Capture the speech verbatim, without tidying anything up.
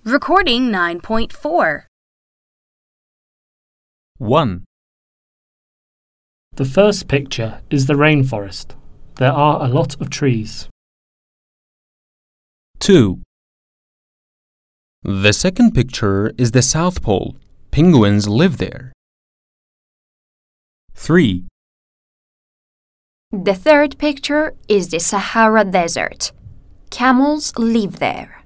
Recording nine point four. one. The first picture is the rainforest. There are a lot of trees. two. The second picture is the South Pole. Penguins live there. three. The third picture is the Sahara Desert. Camels live there.